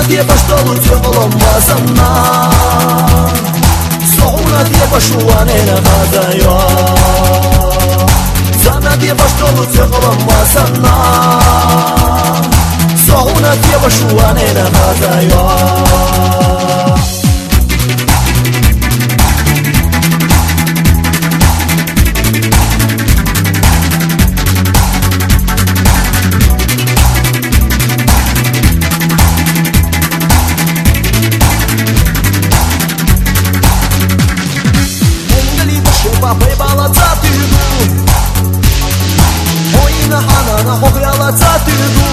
die bashtalu tqolom wasanna Souna die bashuane na ghazayo Zana die bashtalu tqolom wasanna Souna die bashuane na ghazayo Пойбала цатыгу Ойна ханана хохряла цатыгу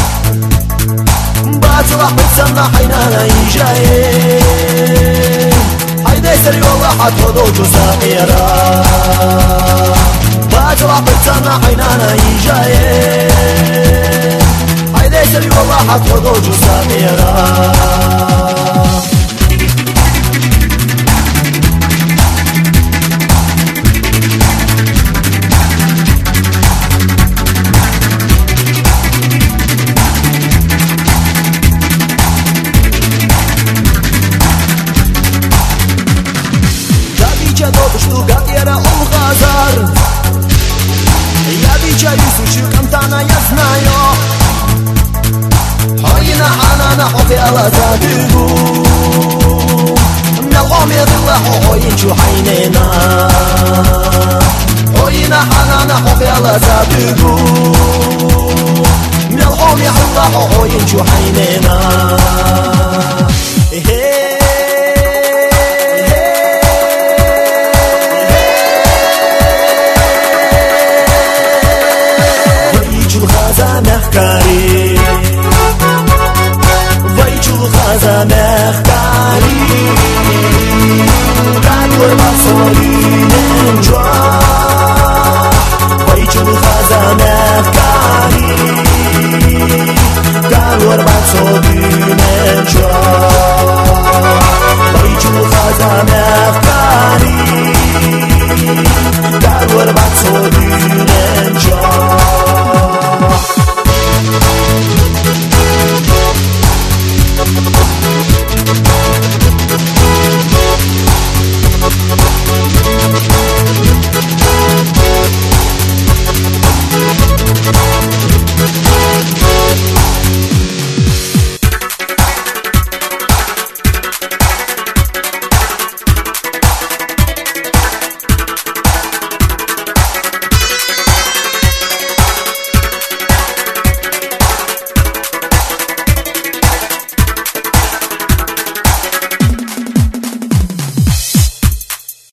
Бацла хбитсана хайнана ижае Айдай сари валла хатходо джусаира Бацла хбитсана хайнана ижае Айдай сари валла хатходо джусаира Штугатера Улхазар Я вичаю суши кантана, я знаю Ойна ханана хохяла задыгу Мелхом ядыллаху ойнчу хайнена Ойна ханана хохяла задыгу Мелхом ядыллаху ойнчу хайнена